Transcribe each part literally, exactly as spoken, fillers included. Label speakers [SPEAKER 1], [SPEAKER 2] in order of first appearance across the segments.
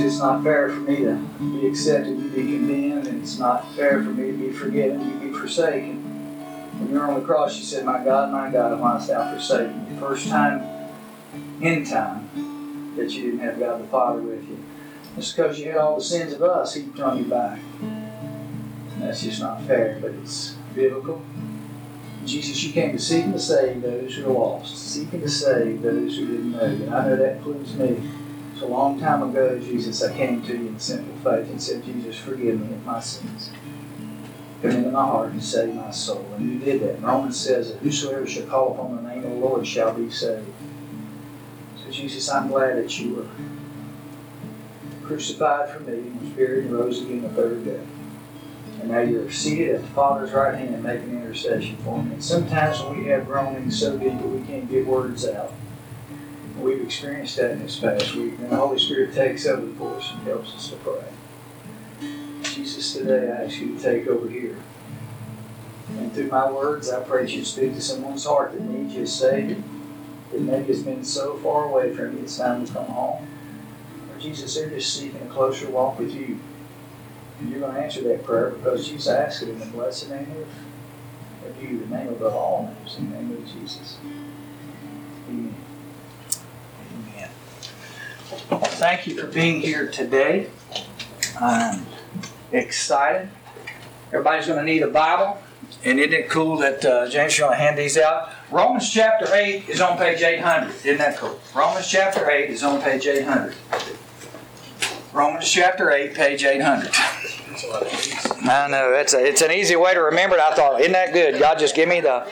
[SPEAKER 1] it's not fair for me to be accepted, to be condemned, and it's not fair for me to be forgiven, to be forsaken. When you were on the cross, you said, my God, my God, why hast thou forsaken me? The first time in time that you didn't have God the Father with you. It's because you had all the sins of us heaped on your back. And that's just not fair, but it's biblical. Jesus, you came to seek and to save those who are lost, seeking to save those who didn't know you. And I know that includes me. So a long time ago, Jesus, I came to you in simple faith and said, Jesus, forgive me of my sins. Come into my heart and save my soul. And you did that. Romans says that whosoever shall call upon the name of the Lord shall be saved. So Jesus, I'm glad that you were crucified for me and was buried and rose again the third day. And now you're seated at the Father's right hand making intercession for me. And sometimes when we have groaning so deep that we can't get words out, we've experienced that in this past week. And the Holy Spirit takes over for us and helps us to pray. Jesus, today I ask you to take over here. And through my words, I pray that you speak to someone's heart that needs you a Savior, that maybe has been so far away from you it's time to come home. Or Jesus, they're just seeking a closer walk with you. And you're going to answer that prayer because Jesus asked it in the blessed name of, of you, the name above all names, in the name of Jesus. Amen. Amen. Well, thank you for being here today. I'm excited. Everybody's going to need a Bible. And isn't it cool that uh, James is going to hand these out? Romans chapter eight is on page eight hundred. Isn't that cool? Romans chapter eight is on page eight hundred. Romans chapter eight, page eight hundred. I know, it's, a, it's an easy way to remember it. I thought, isn't that good? God, just give me the...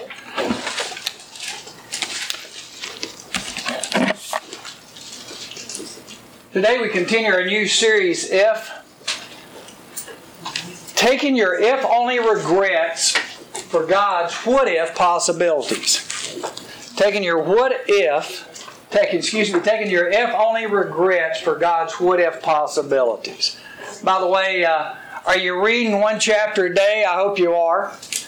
[SPEAKER 1] Today we continue our new series, If. Taking your if-only regrets for God's what-if possibilities. Taking your what-if... Taking, excuse me, taking your if-only regrets for God's what-if possibilities. By the way, uh, are you reading one chapter a day? I hope you are.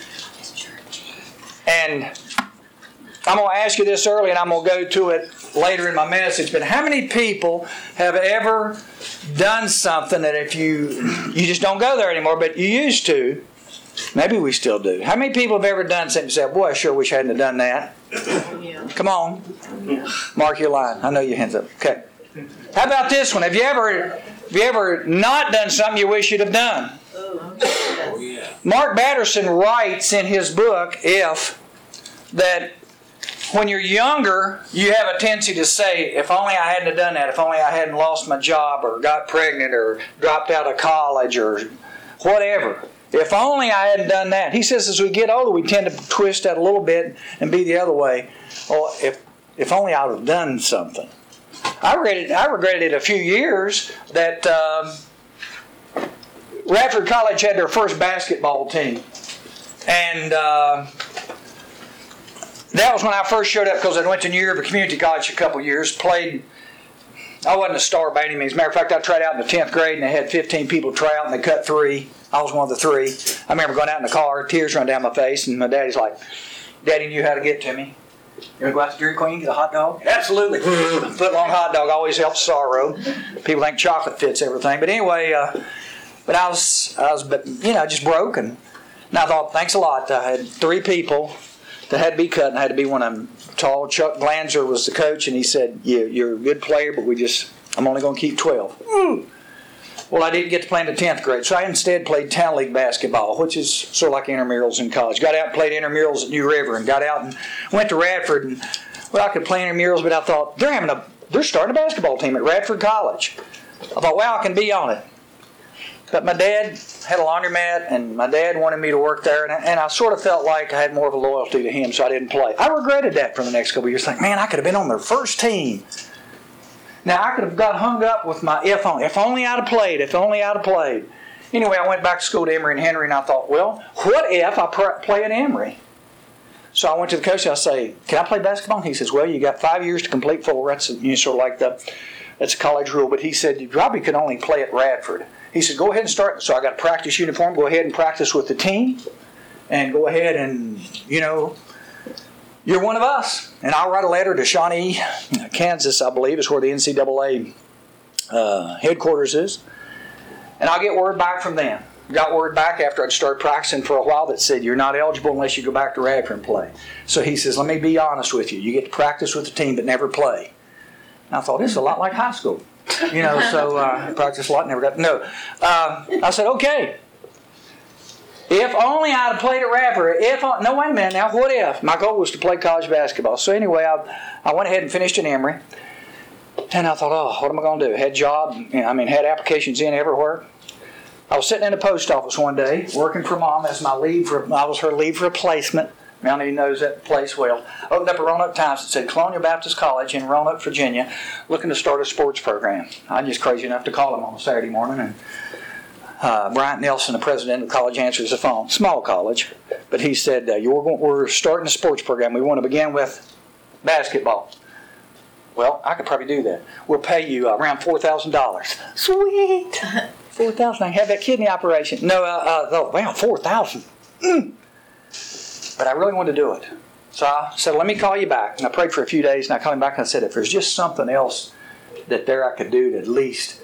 [SPEAKER 1] And I'm going to ask you this early, and I'm going to go to it later in my message. But how many people have ever done something that if you you just don't go there anymore, but you used to? Maybe we still do. How many people have ever done something and said, boy, I sure wish I hadn't have done that? Yeah. Come on. Yeah. Mark your line. I know your hands up. Okay. How about this one? Have you ever have you ever not done something you wish you'd have done? Oh, yeah. Mark Batterson writes in his book, If, that when you're younger, you have a tendency to say, if only I hadn't have done that, if only I hadn't lost my job or got pregnant or dropped out of college or whatever. If only I hadn't done that. He says as we get older, we tend to twist that a little bit and be the other way. Oh, if if only I would have done something. I regretted, I regretted it a few years that um, Radford College had their first basketball team. And uh, that was when I first showed up because I went to New River Community College a couple years, played. I wasn't a star by any means. As a matter of fact, I tried out in the tenth grade and they had fifteen people try out and they cut three. I was one of the three. I remember going out in the car, tears running down my face, and my daddy's like, Daddy knew how to get to me. You want to go out to Dairy Queen, get a hot dog? Absolutely. Foot-long hot dog always helps sorrow. People think chocolate fits everything. But anyway, uh, but I was, I was, you know, just broken. And I thought, thanks a lot. I had three people that had to be cut, and I had to be one of them tall. Chuck Blanzer was the coach, and he said, yeah, you're a good player, but we just, I'm only going to keep twelve. Mm. Well, I didn't get to play in the tenth grade, so I instead played town league basketball, which is sort of like intramurals in college. Got out and played intramurals at New River, and got out and went to Radford. And well, I could play intramurals, but I thought they're having a they're starting a basketball team at Radford College. I thought, well, I can be on it. But my dad had a laundromat, and my dad wanted me to work there, and I, and I sort of felt like I had more of a loyalty to him, so I didn't play. I regretted that for the next couple of years. Like, man, I could have been on their first team. Now, I could have got hung up with my if only. If only I'd have played. If only I'd have played. Anyway, I went back to school to Emory and Henry, and I thought, well, what if I pr- play at Emory? So I went to the coach, and I say, can I play basketball? And he says, well, you got five years to complete four. That's you know, sort of like the, that's a college rule. But he said, you probably could only play at Radford. He said, go ahead and start. So I got a practice uniform. Go ahead and practice with the team. And go ahead and, you know, you're one of us. And I'll write a letter to Shawnee, Kansas, I believe, is where the N C double A uh, headquarters is. And I'll get word back from them. Got word back after I'd started practicing for a while that said, you're not eligible unless you go back to Radford and play. So he says, let me be honest with you. You get to practice with the team but never play. And I thought, this is a lot like high school. You know, so uh, I practiced a lot, never got, no. Uh, I said, okay. If only I'd have played at Radford. If I, no, wait a minute now. What if? My goal was to play college basketball. So anyway, I, I went ahead and finished at Emory. And I thought, oh, what am I going to do? Had job, I mean, had applications in everywhere. I was sitting in the post office one day, working for Mom as my leave. For, I was her leave replacement. Melanie knows that place well. Opened up a Roanoke Times that said Colonial Baptist College in Roanoke, Virginia, looking to start a sports program. I'm just crazy enough to call him on a Saturday morning, and uh, Bryant Nelson, the president of the college, answers the phone. Small college, but he said, uh, You're going, we're starting a sports program. We want to begin with basketball. Well, I could probably do that. We'll pay you uh, around four thousand dollars. Sweet! four thousand dollars. I can have that kidney operation. No, uh, uh, oh, wow, four thousand dollars. Mm. But I really wanted to do it. So I said, let me call you back. And I prayed for a few days, and I called him back and I said, if there's just something else that there I could do to at least.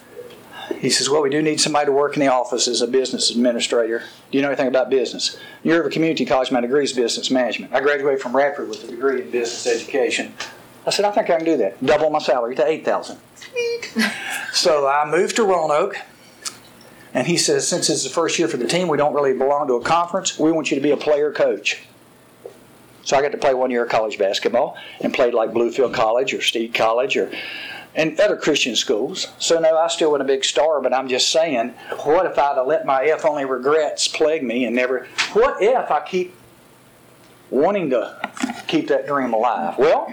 [SPEAKER 1] He says, well, we do need somebody to work in the office as a business administrator. Do you know anything about business? You're of a community college, my degree is business management. I graduated from Radford with a degree in business education. I said, I think I can do that. Double my salary to eight thousand dollars. So I moved to Roanoke. And he says, since it's the first year for the team, we don't really belong to a conference. We want you to be a player coach. So I got to play one year of college basketball and played like Bluefield College or Steed College or and other Christian schools. So no, I still wasn't a big star, but I'm just saying, what if I'd have let my if-only regrets plague me and never, what if I keep wanting to keep that dream alive? Well,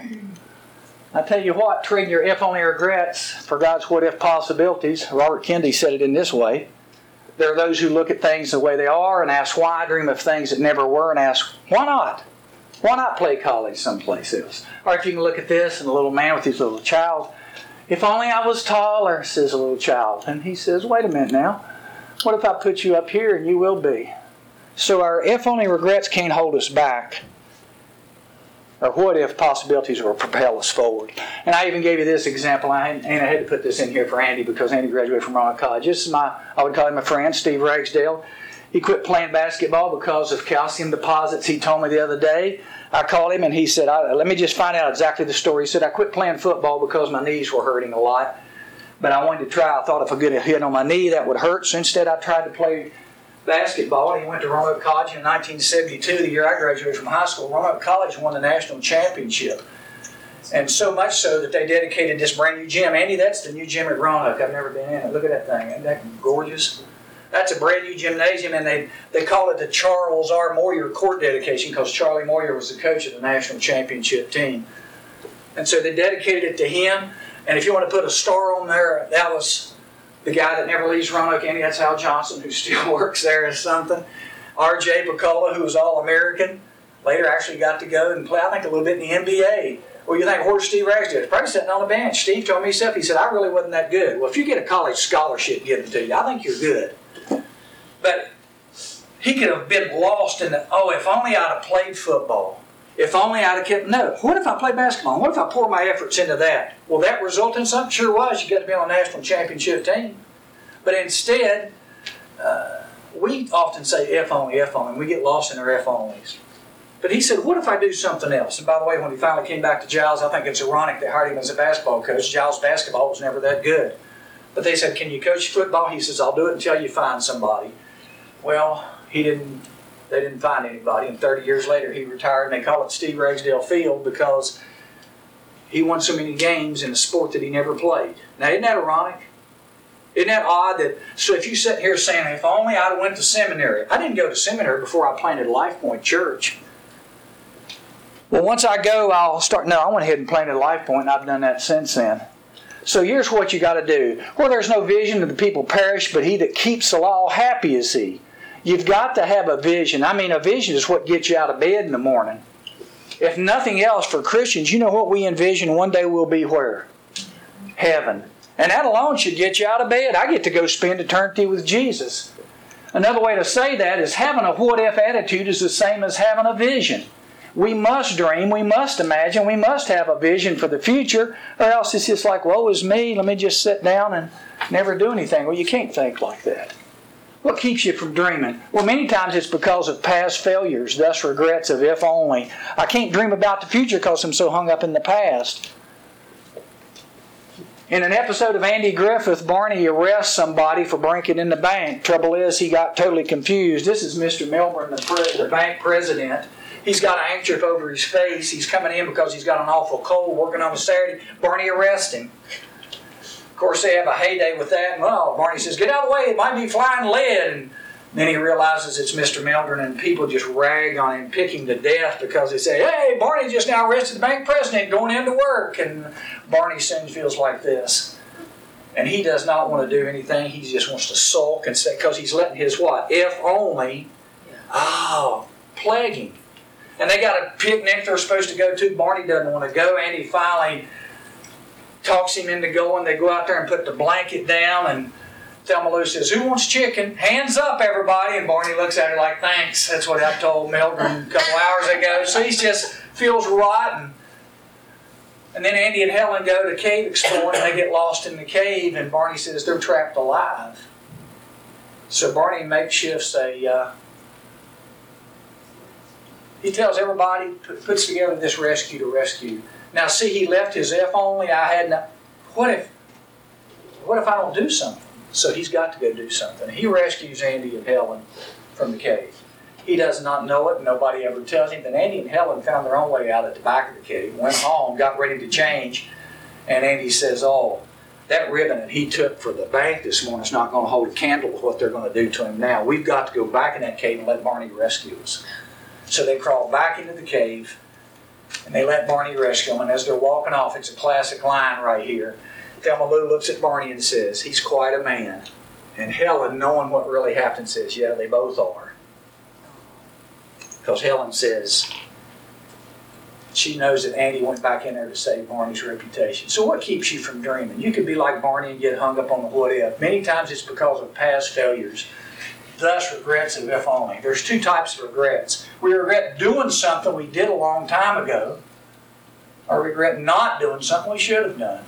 [SPEAKER 1] I tell you what, trading your if-only regrets for God's what-if possibilities, Robert Kennedy said it in this way. There are those who look at things the way they are and ask why, dream of things that never were, and ask, why not? Why not play college someplace else? Or if you can look at this and a little man with his little child, if only I was taller, says a little child. And he says, wait a minute now. What if I put you up here and you will be? So our if-only regrets can't hold us back. Or what if possibilities will propel us forward. And I even gave you this example, and I had to put this in here for Andy because Andy graduated from Roanoke College. This is my, I would call him a friend, Steve Ragsdale. He quit playing basketball because of calcium deposits, he told me the other day. I called him and he said, I, let me just find out exactly the story. He said, I quit playing football because my knees were hurting a lot. But I wanted to try. I thought if I could get a hit on my knee, that would hurt. So instead I tried to play basketball, and he went to Roanoke College in nineteen seventy-two, the year I graduated from high school. Roanoke College won the national championship. And so much so that they dedicated this brand new gym. Andy, that's the new gym at Roanoke. I've never been in it. Look at that thing. Isn't that gorgeous? That's a brand new gymnasium, and they, they call it the Charles R. Moyer Court dedication because Charlie Moyer was the coach of the national championship team. And so they dedicated it to him. And if you want to put a star on there, that was the guy that never leaves Roanoke, Andy, that's Al Johnson, who still works there as something. R J Picola, who was All-American, later actually got to go and play, I think, a little bit in the N B A. Well, you think, where's Steve Ragsdale? He's probably sitting on the bench. Steve told me himself, he said, I really wasn't that good. Well, if you get a college scholarship given to you, I think you're good. But he could have been lost in the, oh, if only I'd have played football. If only I'd have kept, no. What if I played basketball? What if I pour my efforts into that? Will that result in something? Sure was. You got to be on a national championship team. But instead, uh, we often say if only, if only, and we get lost in our if onlys. But he said, what if I do something else? And by the way, when he finally came back to Giles, I think it's ironic they hired him as a basketball coach. Giles' basketball was never that good. But they said, can you coach football? He says, I'll do it until you find somebody. Well, he didn't. They didn't find anybody. And thirty years later, he retired, and they call it Steve Ragsdale Field because he won so many games in a sport that he never played. Now, isn't that ironic? Isn't that odd? That so if you sit here saying, if only I went to seminary. I didn't go to seminary before I planted Life Point Church. Well, once I go, I'll start. No, I went ahead and planted Life Point, and I've done that since then. So here's what you got to do. Where there's no vision, the people perish, but he that keeps the law, happy is he. You've got to have a vision. I mean, a vision is what gets you out of bed in the morning. If nothing else, for Christians, you know what we envision one day we'll be where? Heaven. And that alone should get you out of bed. I get to go spend eternity with Jesus. Another way to say that is having a what-if attitude is the same as having a vision. we must dream, we must imagine, we must have a vision for the future, or else it's just like, woe is me, let me just sit down and never do anything. Well, you can't think like that. What keeps you from dreaming? Well, many times it's because of past failures, thus regrets of if only. I can't dream about the future because I'm so hung up in the past. In an episode of Andy Griffith, Barney arrests somebody for breaking in the bank. Trouble is, he got totally confused. This is Mister Milburn, the, pre- the bank president. He's got a handkerchief over his face. He's coming in because he's got an awful cold, working on a Saturday. Barney arrests him. Of course, they have a heyday with that. Well, Barney says, get out of the way, it might be flying lead. And then he realizes it's Mister Milburn, and people just rag on him, pick him to death because they say, hey, Barney just now arrested the bank president going into work. And Barney soon feels like this. And he does not want to do anything. He just wants to sulk and say, because he's letting his what? If only, oh, plague him. And they got a picnic they're supposed to go to. Barney doesn't want to go. Andy finally talks him into going. They go out there and put the blanket down, and Thelma Lou says, who wants chicken? Hands up, everybody. And Barney looks at her like, thanks. That's what I told Milburn a couple hours ago. So he just feels rotten. And then Andy and Helen go to cave exploring. They get lost in the cave, and Barney says they're trapped alive. So Barney makeshifts a... Uh, he tells everybody, puts together this rescue to rescue. Now, see, he left his if only I had not... What if... What if I don't do something? So he's got to go do something. He rescues Andy and Helen from the cave. He does not know it. Nobody ever tells him. Then Andy and Helen found their own way out at the back of the cave, went home, got ready to change, and Andy says, oh, that ribbon that he took for the bank this morning is not going to hold a candle with what they're going to do to him now. We've got to go back in that cave and let Barney rescue us. So they crawl back into the cave, and they let Barney rescue them. And as they're walking off, it's a classic line right here. Thelma Lou looks at Barney and says, he's quite a man. And Helen, knowing what really happened, says, yeah, they both are. Because Helen says, she knows that Andy went back in there to save Barney's reputation. So what keeps you from dreaming? You could be like Barney and get hung up on the what if. Many times it's because of past failures. Thus regrets of if only. There's two types of regrets. We regret doing something we did a long time ago, or regret not doing something we should have done.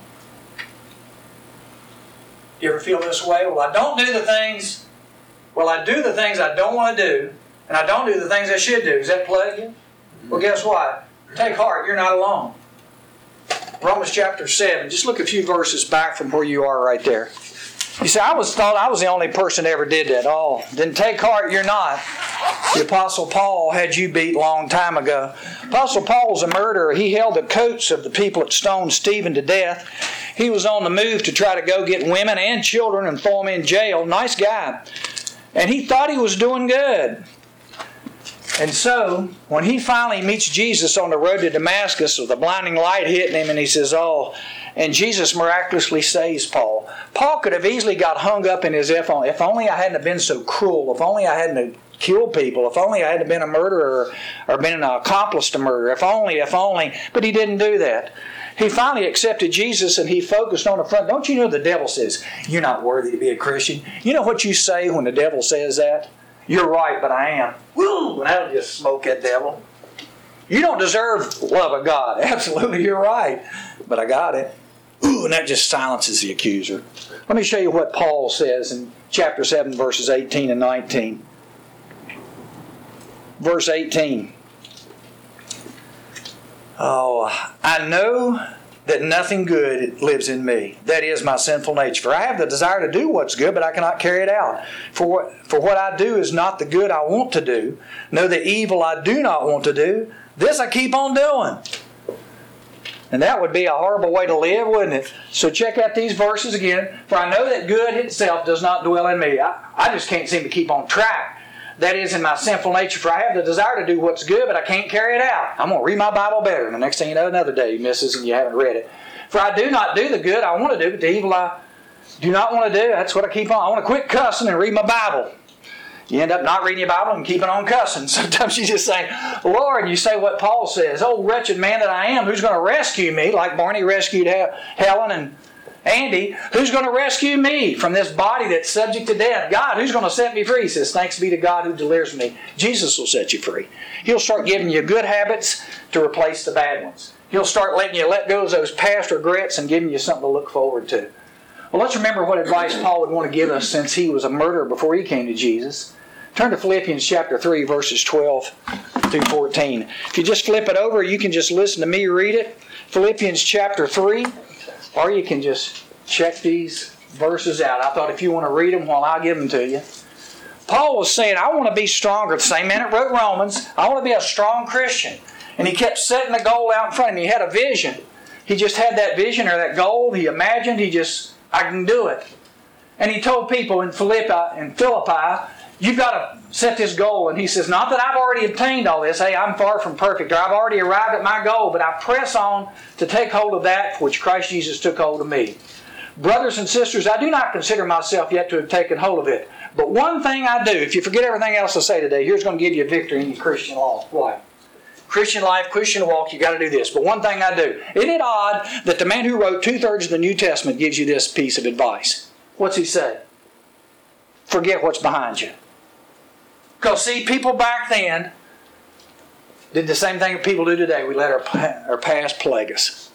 [SPEAKER 1] Do you ever feel this way? Well, I don't do the things, well, I do the things I don't want to do, and I don't do the things I should do. Does that plague you? Well, guess what? Take heart, you're not alone. Romans chapter seven, just look a few verses back from where you are right there. You say, I was thought I was the only person that ever did that. Oh, then take heart, you're not. The Apostle Paul had you beat a long time ago. Apostle Paul was a murderer. He held the coats of the people that stoned Stephen to death. He was on the move to try to go get women and children and throw them in jail. Nice guy. And he thought he was doing good. And so, when he finally meets Jesus on the road to Damascus with a blinding light hitting him, and he says, oh, and Jesus miraculously saves Paul. Paul could have easily got hung up in his if only. If only I hadn't been so cruel. If only I hadn't killed people. If only I hadn't been a murderer or been an accomplice to murder. If only, if only. But he didn't do that. He finally accepted Jesus and he focused on the front. Don't you know the devil says, you're not worthy to be a Christian? You know what you say when the devil says that? You're right, but I am. Woo! And that'll just smoke that devil. You don't deserve love of God. Absolutely, you're right. But I got it. Ooh, and that just silences the accuser. Let me show you what Paul says in chapter seven, verses eighteen and nineteen. Verse eighteen. Oh, I know that nothing good lives in me. That is my sinful nature. For I have the desire to do what's good, but I cannot carry it out. For what, for what I do is not the good I want to do. No, the evil I do not want to do. This I keep on doing. And that would be a horrible way to live, wouldn't it? So check out these verses again. For I know that good itself does not dwell in me. I, I just can't seem to keep on track. That is in my sinful nature. For I have the desire to do what's good, but I can't carry it out. I'm going to read my Bible better. And the next thing you know, another day misses and you haven't read it. For I do not do the good I want to do, but the evil I do not want to do. That's what I keep on. I want to quit cussing and read my Bible. You end up not reading your Bible and keeping on cussing. Sometimes you just say, Lord, you say what Paul says. Oh, wretched man that I am, who's going to rescue me? Like Barney rescued Helen and Andy, who's going to rescue me from this body that's subject to death? God, who's going to set me free? He says, thanks be to God who delivers me. Jesus will set you free. He'll start giving you good habits to replace the bad ones. He'll start letting you let go of those past regrets and giving you something to look forward to. Well, let's remember what advice Paul would want to give us since he was a murderer before he came to Jesus. Turn to Philippians chapter three, verses twelve through fourteen. If you just flip it over, you can just listen to me read it. Philippians chapter three, or you can just check these verses out. I thought if you want to read them, well, I'll give them to you. Paul was saying, I want to be stronger. The same man that wrote Romans, I want to be a strong Christian. And he kept setting the goal out in front of him. He had a vision. He just had that vision or that goal. He imagined, he just, I can do it. And he told people in Philippi, in Philippi, you've got to set this goal. And he says, not that I've already obtained all this. Hey, I'm far from perfect. Or I've already arrived at my goal. But I press on to take hold of that for which Christ Jesus took hold of me. Brothers and sisters, I do not consider myself yet to have taken hold of it. But one thing I do, if you forget everything else I say today, here's going to give you a victory in your Christian life. Why? Christian life, Christian walk, you got to do this. But one thing I do. Isn't it odd that the man who wrote two-thirds of the New Testament gives you this piece of advice? What's he say? Forget what's behind you. Because see, people back then did the same thing that people do today. We let our, our past plague us.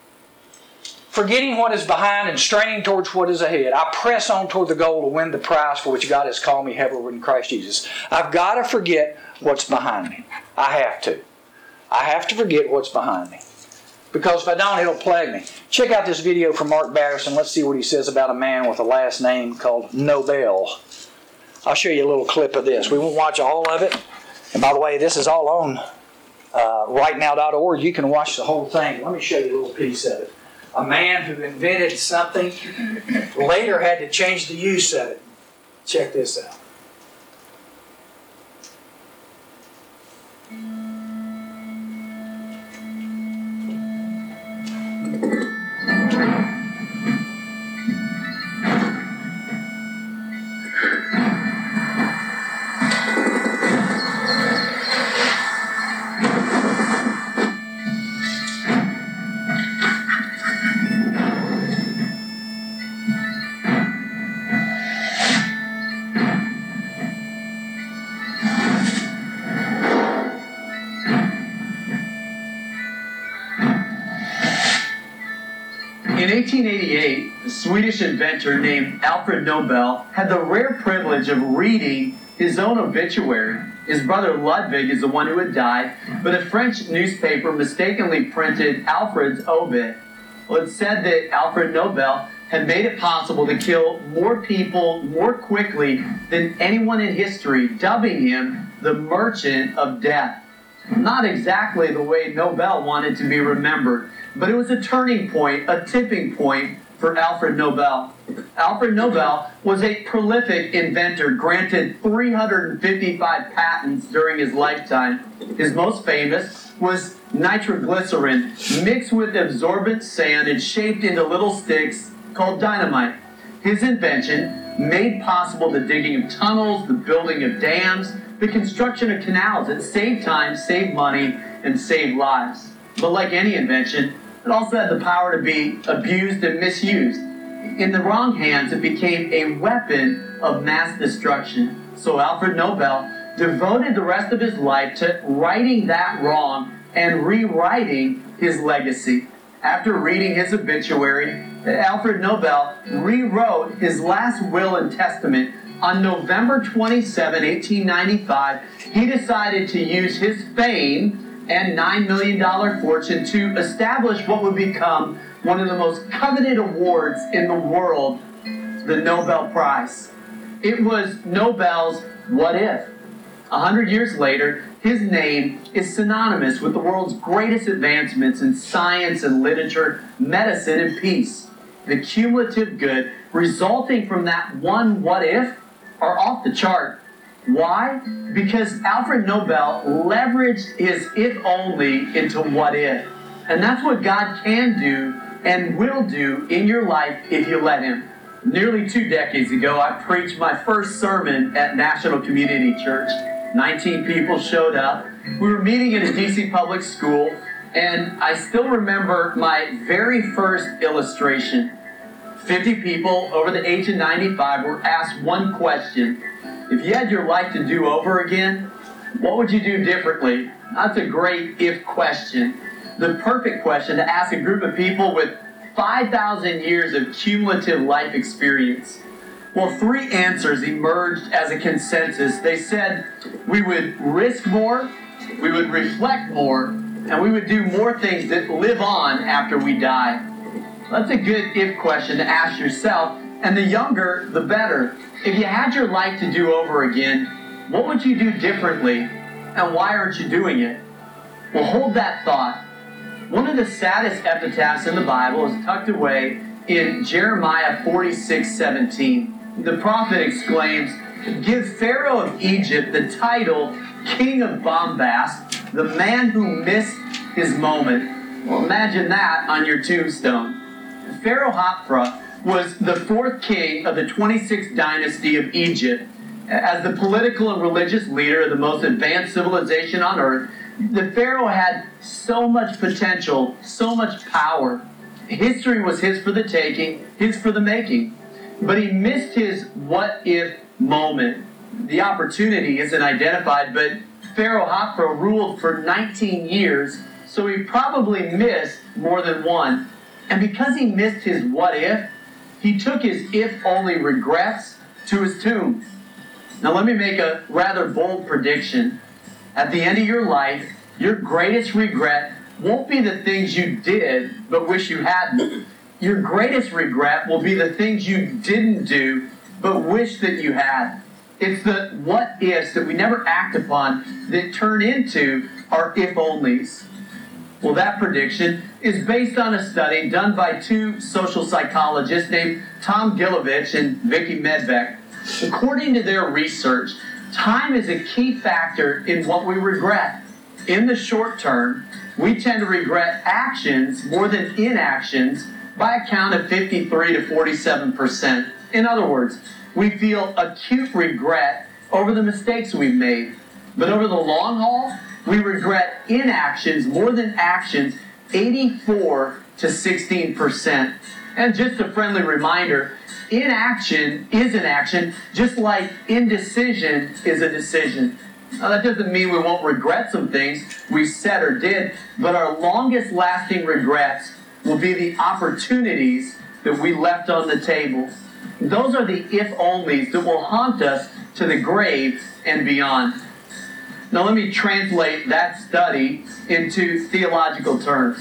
[SPEAKER 1] Forgetting what is behind and straining towards what is ahead. I press on toward the goal to win the prize for which God has called me heavenward in Christ Jesus. I've got to forget what's behind me. I have to. I have to forget what's behind me. Because if I don't, it'll plague me. Check out this video from Mark Batterson. Let's see what he says about a man with a last name called Nobel. I'll show you a little clip of this. We won't watch all of it. And by the way, this is all on uh, right now dot org. You can watch the whole thing. Let me show you a little piece of it. A man who invented something later had to change the use of it. Check this out.
[SPEAKER 2] In eighteen eighty-eight, a Swedish inventor named Alfred Nobel had the rare privilege of reading his own obituary. His brother Ludwig is the one who had died, but a French newspaper mistakenly printed Alfred's obit. Well, it said that Alfred Nobel had made it possible to kill more people more quickly than anyone in history, dubbing him the Merchant of Death. Not exactly the way Nobel wanted to be remembered, but it was a turning point, a tipping point for Alfred Nobel. Alfred Nobel was a prolific inventor, granted three hundred fifty-five patents during his lifetime. His most famous was nitroglycerin, mixed with absorbent sand and shaped into little sticks called dynamite. His invention made possible the digging of tunnels, the building of dams, the construction of canals. It saved time, saved money, and saved lives. But like any invention, it also had the power to be abused and misused. In the wrong hands, it became a weapon of mass destruction. So Alfred Nobel devoted the rest of his life to righting that wrong and rewriting his legacy. After reading his obituary, Alfred Nobel rewrote his last will and testament. On November twenty-seventh, eighteen ninety-five, he decided to use his fame and nine million dollars fortune to establish what would become one of the most coveted awards in the world, the Nobel Prize. It was Nobel's What If. A hundred years later, his name is synonymous with the world's greatest advancements in science and literature, medicine and peace. The cumulative good resulting from that one what if are off the chart. Why? Because Alfred Nobel leveraged his if only into what if. And that's what God can do and will do in your life if you let him. Nearly two decades ago, I preached my first sermon at National Community Church. nineteen people showed up. We were meeting in a D C public school, and I still remember my very first illustration. fifty people over the age of ninety-five were asked one question. If you had your life to do over again, what would you do differently? That's a great if question. The perfect question to ask a group of people with five thousand years of cumulative life experience. Well, three answers emerged as a consensus. They said we would risk more, we would reflect more, and we would do more things that live on after we die. That's a good if question to ask yourself, and the younger, the better. If you had your life to do over again, what would you do differently, and why aren't you doing it? Well, hold that thought. One of the saddest epitaphs in the Bible is tucked away in Jeremiah forty-six seventeen. The prophet exclaims, "Give Pharaoh of Egypt the title King of Bombast, the man who missed his moment." Well, imagine that on your tombstone. Pharaoh Hophra was the fourth king of the twenty-sixth dynasty of Egypt. As the political and religious leader of the most advanced civilization on earth, the Pharaoh had so much potential, so much power. History was his for the taking, his for the making. But he missed his what-if moment. The opportunity isn't identified, but Pharaoh Hophra ruled for nineteen years, so he probably missed more than one. And because he missed his what-if, he took his if-only regrets to his tomb. Now let me make a rather bold prediction. At the end of your life, your greatest regret won't be the things you did but wish you hadn't. Your greatest regret will be the things you didn't do but wish that you had. It's the what-ifs that we never act upon that turn into our if-onlys. Well, that prediction is based on a study done by two social psychologists named Tom Gilovich and Vicky Medbeck. According to their research, time is a key factor in what we regret. In the short term, we tend to regret actions more than inactions by a count of fifty-three to forty-seven percent. In other words, we feel acute regret over the mistakes we've made. But over the long haul, we regret inactions more than actions, eighty-four to sixteen percent. And just a friendly reminder, inaction is an action, just like indecision is a decision. Now, that doesn't mean we won't regret some things we said or did, but our longest lasting regrets will be the opportunities that we left on the table. Those are the if-onlys that will haunt us to the grave and beyond. Now let me translate that study into theological terms.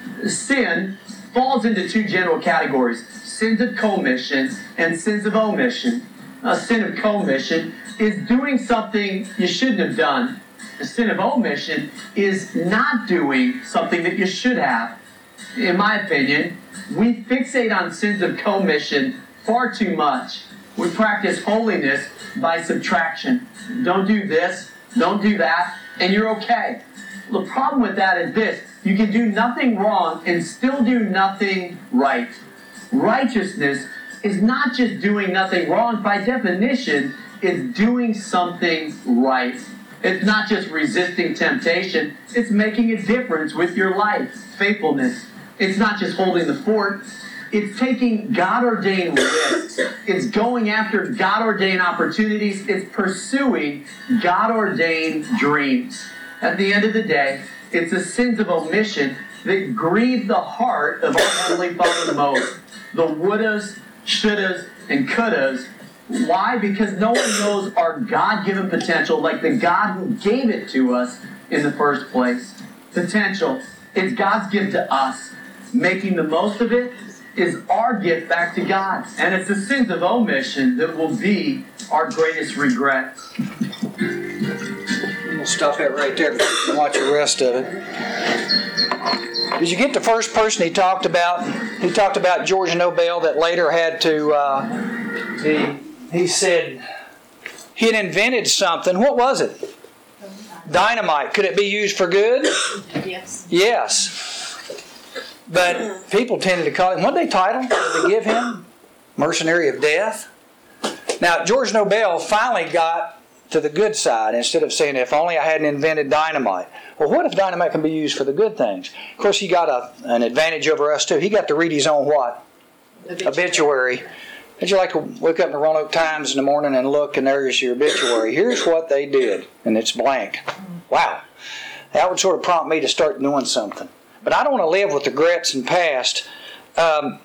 [SPEAKER 2] Sin falls into two general categories: sins of commission and sins of omission. A sin of commission is doing something you shouldn't have done. A sin of omission is not doing something that you should have. In my opinion, we fixate on sins of commission far too much. We practice holiness by subtraction. Don't do this, don't do that, and you're okay. The problem with that is this: you can do nothing wrong and still do nothing right. Righteousness is not just doing nothing wrong. By definition, it's doing something right. It's not just resisting temptation, it's making a difference with your life. Faithfulness. It's not just holding the fort, it's taking God-ordained risks. It's going after God-ordained opportunities. It's pursuing God-ordained dreams. At the end of the day, it's the sins of omission that grieve the heart of our Heavenly Father the most. The wouldas, shouldas, and couldas. Why? Because no one knows our God-given potential like the God who gave it to us in the first place. Potential. It's God's gift to us. Making the most of it is our gift back to God. And it's the sins of omission that will be our greatest regret.
[SPEAKER 1] We'll stop it right there and watch the rest of it. Did you get the first person he talked about? He talked about George Nobel that later had to, uh, he, he said he had invented something. What was it? Dynamite. Could it be used for good?
[SPEAKER 3] Yes.
[SPEAKER 1] Yes. But people tended to call him, what did they title? Did they give him? Mercenary of Death? Now, George Nobel finally got to the good side instead of saying, if only I hadn't invented dynamite. Well, what if dynamite can be used for the good things? Of course, he got a, an advantage over us too. He got to read his own what? obituary. Would you like to wake up in the Roanoke Times in the morning and look, and there's your obituary. Here's what they did, and it's blank. Wow. That would sort of prompt me to start doing something. But I don't want to live with regrets and past. Um,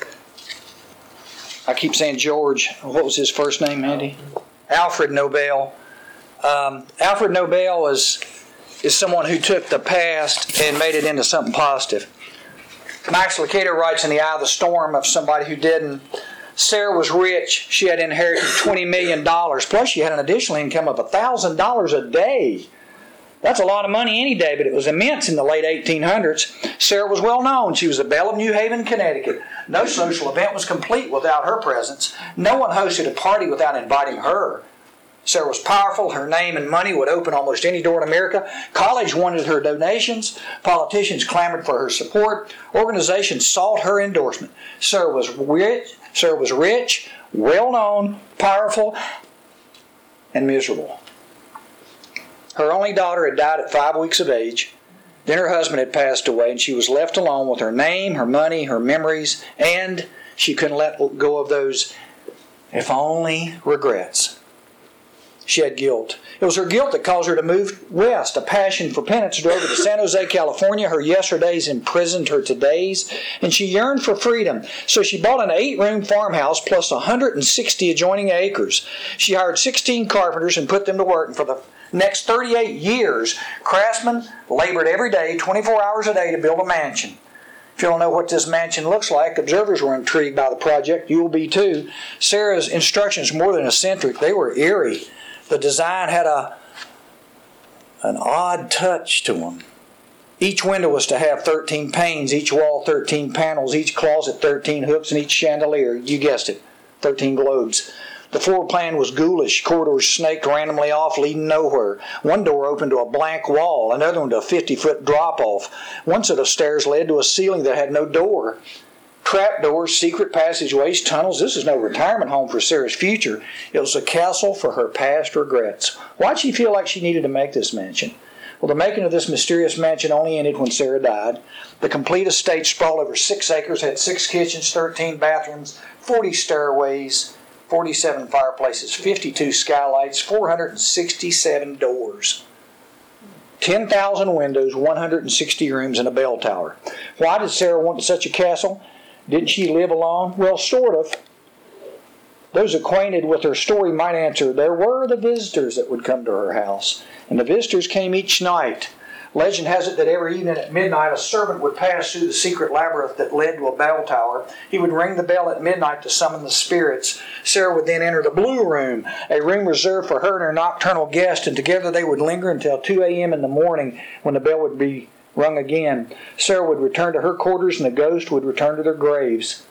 [SPEAKER 1] I keep saying George. What was his first name, Andy? Alfred Nobel. Um, Alfred Nobel is, is someone who took the past and made it into something positive. Max Lucado writes in The Eye of the Storm of somebody who didn't. Sarah was rich. She had inherited twenty million dollars. Plus she had an additional income of one thousand dollars a day. That's a lot of money any day, but it was immense in the late eighteen hundreds. Sarah was well known. She was the belle of New Haven, Connecticut. No social event was complete without her presence. No one hosted a party without inviting her. Sarah was powerful. Her name and money would open almost any door in America. College wanted her donations. Politicians clamored for her support. Organizations sought her endorsement. Sarah was rich, Sarah was rich, well-known, powerful, and miserable. Her only daughter had died at five weeks of age. Then her husband had passed away, and she was left alone with her name, her money, her memories, and she couldn't let go of those if only regrets. She had guilt. It was her guilt that caused her to move west. A passion for penance drove her to San Jose, California. Her yesterdays imprisoned her todays, and she yearned for freedom. So she bought an eight-room farmhouse plus one hundred sixty adjoining acres. She hired sixteen carpenters and put them to work, and for the next thirty-eight years, craftsmen labored every day, twenty-four hours a day, to build a mansion. If you don't know what this mansion looks like, observers were intrigued by the project. You will be too. Sarah's instructions were more than eccentric. They were eerie. The design had a an odd touch to them. Each window was to have thirteen panes, each wall thirteen panels, each closet thirteen hooks, and each chandelier, you guessed it, thirteen globes. The floor plan was ghoulish. Corridors snaked randomly off, leading nowhere. One door opened to a blank wall, another one to a fifty-foot drop-off. One set of stairs led to a ceiling that had no door. Trapdoors, secret passageways, tunnels. This is no retirement home for Sarah's future. It was a castle for her past regrets. Why'd she feel like she needed to make this mansion? Well, the making of this mysterious mansion only ended when Sarah died. The complete estate sprawled over six acres, had six kitchens, thirteen bathrooms, forty stairways, forty-seven fireplaces, fifty-two skylights, four hundred sixty-seven doors, ten thousand windows, one hundred sixty rooms, and a bell tower. Why did Sarah want such a castle? Didn't she live alone? Well, sort of. Those acquainted with her story might answer, there were the visitors that would come to her house, and the visitors came each night. Legend has it that every evening at midnight a servant would pass through the secret labyrinth that led to a bell tower. He would ring the bell at midnight to summon the spirits. Sarah would then enter the blue room, a room reserved for her and her nocturnal guest, and together they would linger until two a.m. in the morning when the bell would be rung again. Sarah would return to her quarters and the ghosts would return to their graves.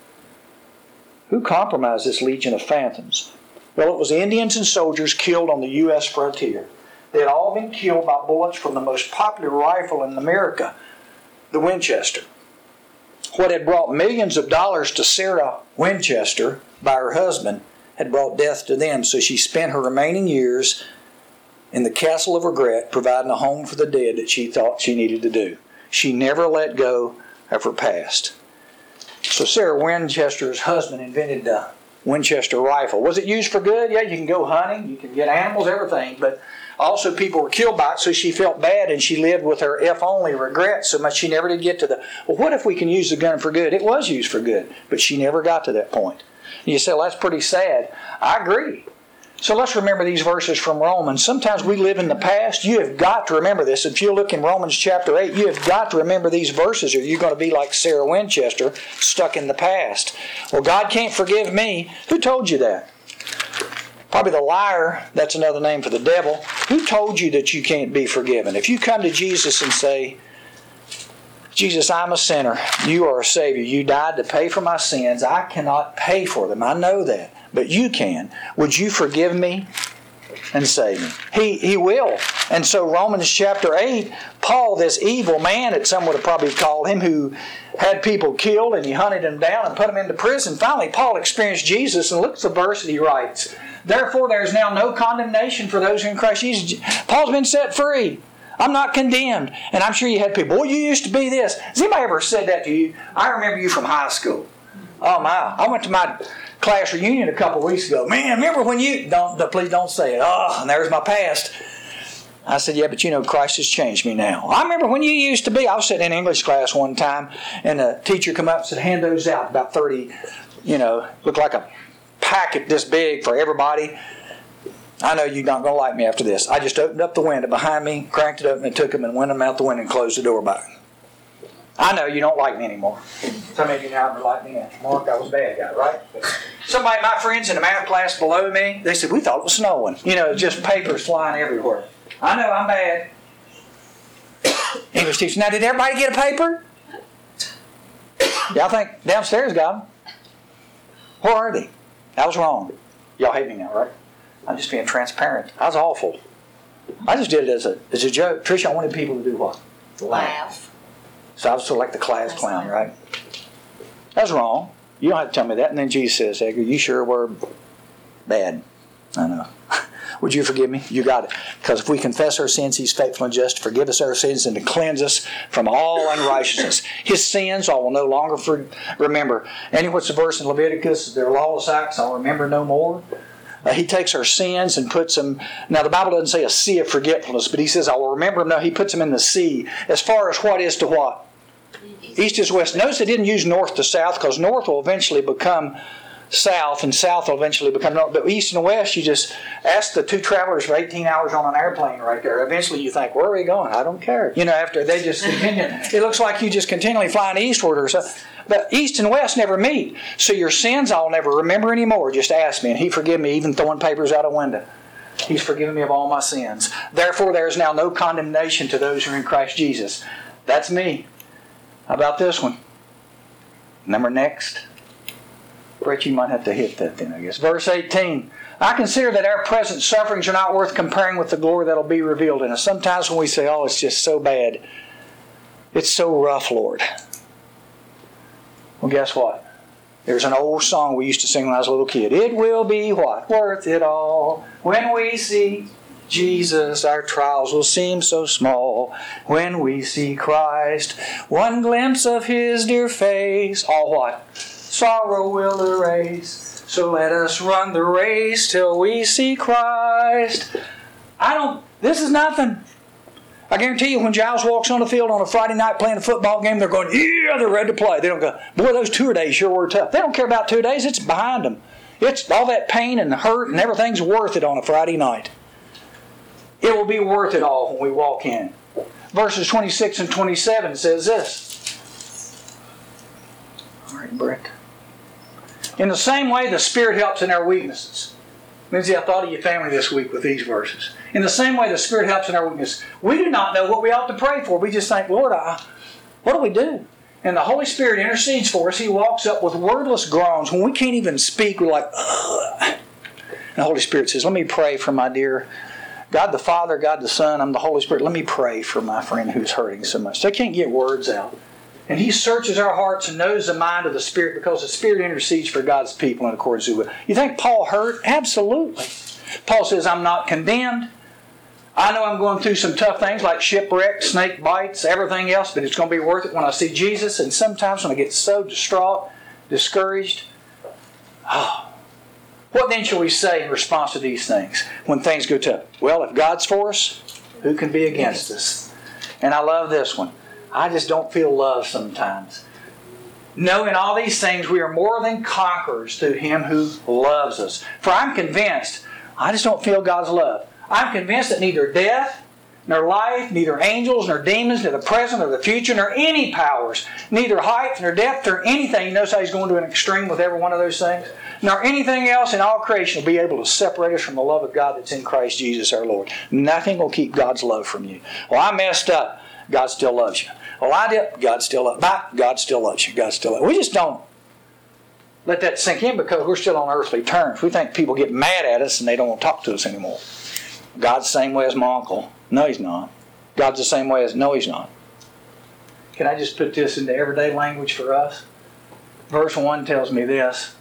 [SPEAKER 1] Who compromised this legion of phantoms? Well, it was Indians and soldiers killed on the U S frontier. They had all been killed by bullets from the most popular rifle in America, the Winchester. What had brought millions of dollars to Sarah Winchester by her husband had brought death to them, so she spent her remaining years in the castle of regret, providing a home for the dead that she thought she needed to do. She never let go of her past. So Sarah Winchester's husband invented the Winchester rifle. Was it used for good? Yeah, you can go hunting, you can get animals, everything, but also people were killed by it, so she felt bad and she lived with her if-only regrets so much she never did get to the, well, what if we can use the gun for good? It was used for good, but she never got to that point. And you say, well, that's pretty sad. I agree. So let's remember these verses from Romans. Sometimes we live in the past. You have got to remember this. If you look in Romans chapter eight, you have got to remember these verses or you're going to be like Sarah Winchester, stuck in the past. Well, God can't forgive me. Who told you that? Probably the liar. That's another name for the devil. Who told you that you can't be forgiven? If you come to Jesus and say, Jesus, I'm a sinner. You are a Savior. You died to pay for my sins. I cannot pay for them. I know that. But you can. Would you forgive me and save me? He, he will. And so Romans chapter eight, Paul, this evil man, that some would have probably called him, who had people killed and he hunted them down and put them into prison. Finally, Paul experienced Jesus, and look at the verse that he writes. Therefore, there is now no condemnation for those who are in Christ Jesus. Paul's been set free. I'm not condemned. And I'm sure you had people, well, you used to be this. Has anybody ever said that to you? I remember you from high school. Oh my! I went to my class reunion a couple of weeks ago. Man, remember when you don't? Please don't say it. Oh, and there's my past. I said, yeah, but you know, Christ has changed me now. I remember when you used to be. I was sitting in English class one time, and the teacher come up and said, hand those out, about thirty. You know, looked like a packet this big for everybody. I know you're not going to like me after this. I just opened up the window behind me, cranked it open, and took them and went them out the window and closed the door back. I know you don't like me anymore. Some of you now don't like me now. Mark, I was a bad guy, right? Somebody, my friends in the math class below me, they said, we thought it was snowing. You know, just papers flying everywhere. I know, I'm bad. English teacher, now did everybody get a paper? Yeah, I think downstairs got them. Where are they? I was wrong. Y'all hate me now, right? I'm just being transparent. I was awful. I just did it as a as a joke. Tricia, I wanted people to do what?
[SPEAKER 3] Laugh.
[SPEAKER 1] So I was sort of like the class clown, right? That was wrong. You don't have to tell me that. And then Jesus says, Edgar, you sure were bad. I know. Would you forgive me? You got it. Because if we confess our sins, He's faithful and just to forgive us our sins and to cleanse us from all unrighteousness. His sins I will no longer for, remember. And what's the verse in Leviticus? Their lawless acts I'll remember no more. Uh, he takes our sins and puts them... Now, the Bible doesn't say a sea of forgetfulness, but He says, I will remember them. No, He puts them in the sea. As far as what is to what? East is west. Notice they didn't use north to south, because north will eventually become south, and south will eventually become north. But east and west, you just ask the two travelers for eighteen hours on an airplane right there. Eventually you think, where are we going? I don't care. You know, after they just continue. It looks like you just continually flying eastward or something. But east and west never meet. So your sins I'll never remember anymore. Just ask me, and He forgive me even throwing papers out a window. He's forgiven me of all my sins. Therefore there is now no condemnation to those who are in Christ Jesus. That's me. How about this one? Number next. Brett, you might have to hit that then, I guess. Verse eighteen. I consider that our present sufferings are not worth comparing with the glory that will be revealed in us. Sometimes when we say, oh, it's just so bad. It's so rough, Lord. Well, guess what? There's an old song we used to sing when I was a little kid. It will be what? Worth it all. When we see Jesus, our trials will seem so small. When we see Christ, one glimpse of His dear face, all what? Sorrow will erase. So let us run the race till we see Christ. I don't, this is nothing. I guarantee you when Giles walks on the field on a Friday night playing a football game, they're going, yeah, they're ready to play. They don't go, boy, those tour days sure were tough. They don't care about two days. It's behind them. It's all that pain and the hurt and everything's worth it on a Friday night. It will be worth it all when we walk in. Verses twenty-six and twenty-seven says this. All right, Brett. In the same way, the Spirit helps in our weaknesses. Lindsay, I thought of your family this week with these verses. In the same way, the Spirit helps in our weaknesses. We do not know what we ought to pray for. We just think, Lord, I, what do we do? And the Holy Spirit intercedes for us. He walks up with wordless groans. When we can't even speak, we're like, ugh. And the Holy Spirit says, let me pray for my dear God the Father, God the Son, I'm the Holy Spirit. Let me pray for my friend who's hurting so much. They can't get words out. And He searches our hearts and knows the mind of the Spirit, because the Spirit intercedes for God's people in accordance with it. You think Paul hurt? Absolutely. Paul says, I'm not condemned. I know I'm going through some tough things like shipwreck, snake bites, everything else, but it's going to be worth it when I see Jesus. And sometimes when I get so distraught, discouraged, oh, what then shall we say in response to these things when things go tough? Well, if God's for us, who can be against us? And I love this one. I just don't feel love sometimes. No, in all these things we are more than conquerors through Him who loves us. For I'm convinced, I just don't feel God's love. I'm convinced that neither death, nor life, neither angels, nor demons, nor the present, nor the future, nor any powers, neither height, nor depth, nor anything. You notice how He's going to an extreme with every one of those things? Nor anything else in all creation will be able to separate us from the love of God that's in Christ Jesus our Lord. Nothing will keep God's love from you. Well, I messed up. God still loves you. Well, I did. God still loves you. God still loves you. God still loves you. We just don't let that sink in because we're still on earthly terms. We think people get mad at us and they don't want to talk to us anymore. God's the same way as my uncle. No, He's not. God's the same way as... No, He's not. Can I just put this into everyday language for us? Verse one tells me this.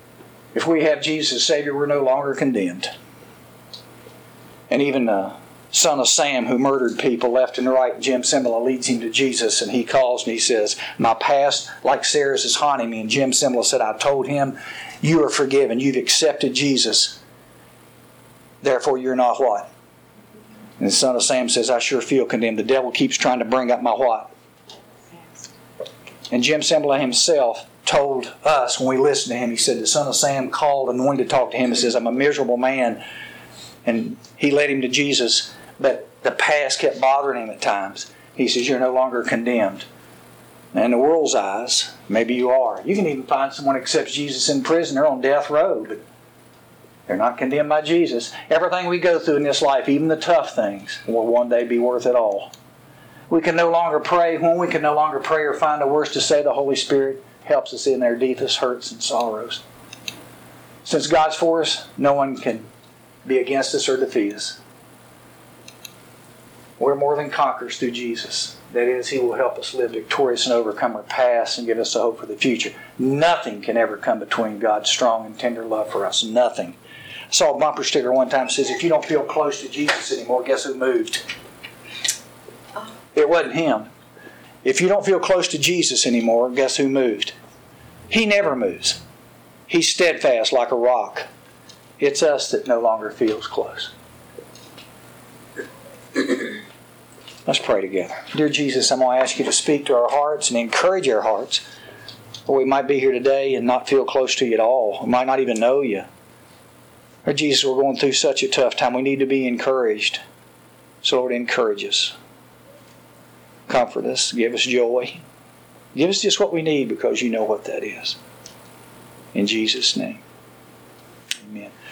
[SPEAKER 1] If we have Jesus as Savior, we're no longer condemned. And even uh, son of Sam who murdered people left and right. Jim Cymbala leads him to Jesus, and he calls and he says, my past, like Sarah's, is haunting me. And Jim Cymbala said, I told him, you are forgiven. You've accepted Jesus. Therefore, you're not what? And the son of Sam says, I sure feel condemned. The devil keeps trying to bring up my what? And Jim Cymbala himself told us when we listened to him, he said, the son of Sam called and wanted to talk to him and says, I'm a miserable man. And he led him to Jesus, but the past kept bothering him at times. He says, you're no longer condemned. And in the world's eyes, maybe you are. You can even find someone who accepts Jesus in prison. They're on death row, but they're not condemned by Jesus. Everything we go through in this life, even the tough things, will one day be worth it all. We can no longer pray. When we can no longer pray or find the words to say, the Holy Spirit helps us in their deepest hurts and sorrows. Since God's for us, no one can be against us or defeat us. We're more than conquerors through Jesus. That is, He will help us live victorious and overcome our past and give us a hope for the future. Nothing can ever come between God's strong and tender love for us. Nothing. I saw a bumper sticker one time that says, if you don't feel close to Jesus anymore, guess who moved? It wasn't Him. If you don't feel close to Jesus anymore, guess who moved? He never moves. He's steadfast like a rock. It's us that no longer feels close. Let's pray together. Dear Jesus, I'm going to ask you to speak to our hearts and encourage our hearts. Or we might be here today and not feel close to you at all. We might not even know you. Or Jesus, we're going through such a tough time. We need to be encouraged. So Lord, encourage us. Comfort us. Give us joy. Give us just what we need because you know what that is. In Jesus' name. Amen.